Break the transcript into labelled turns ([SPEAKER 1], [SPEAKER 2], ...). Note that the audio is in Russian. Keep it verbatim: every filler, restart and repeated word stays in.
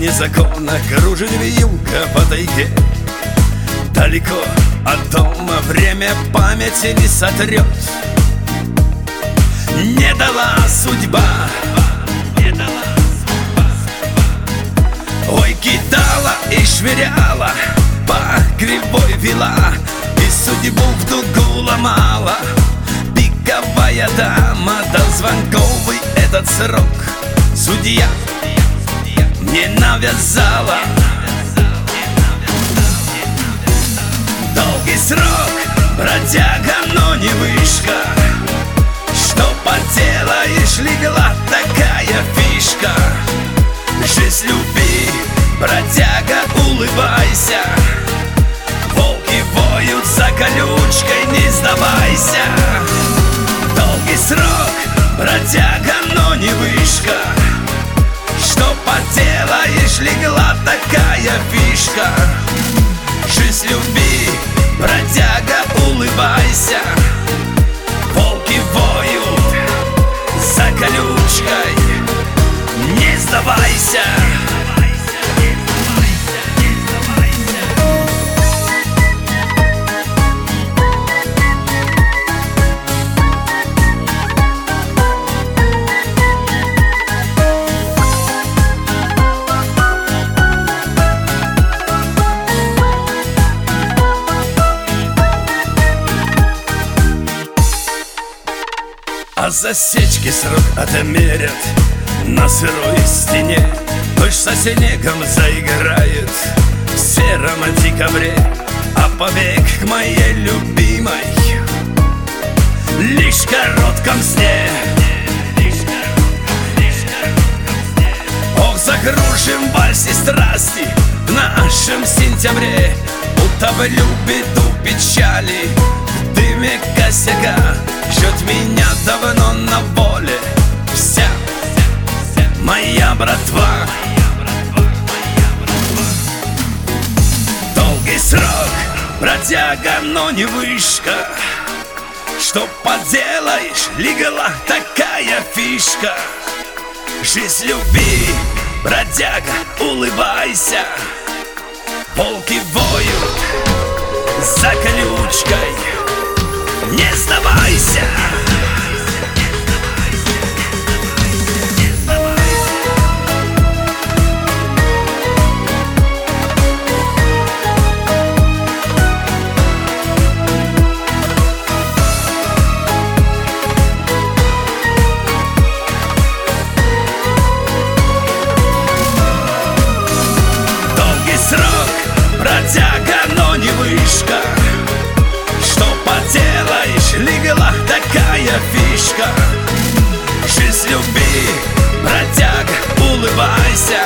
[SPEAKER 1] грани закона кружит вьюга по тайге. Далеко от дома время памяти не сотрет. Не дала судьба, не дала судьба. Ой, кидала и швыряла, по кривой вела, и судьбу в дугу ломала. Пиковая дама, до звонковый этот срок судья мне навязала. Долгий срок, бродяга, но не вышка. Что поделаешь, легла такая фишка. Жизнь люби, бродяга, улыбайся. Волки воют за колючкой, не сдавайся. Долгий срок, бродяга, но не вышка. Что поделаешь, легла такая фишка. Жизнь люби, бродяга, улыбайся. Волки воют за колючкой, не сдавайся. А засечки срок отмерят на сырой стене. Дождь со снегом заиграет в сером декабре. А побег к моей любимой лишь в коротком сне. Ох, закружим в вальсе страсти в нашем сентябре. Утоплю беду печали в дыме косяка. Ждет меня давно на воле вся моя братва. Долгий срок, бродяга, но не вышка. Что поделаешь, легла такая фишка. Жизнь люби, бродяга, улыбайся. Волки воют за колючкой, не сдавайся. Долгий срок, бродяга, но не вышка. Что поделаешь, легла такая фишка. Жизнь люби, бродяга, улыбайся.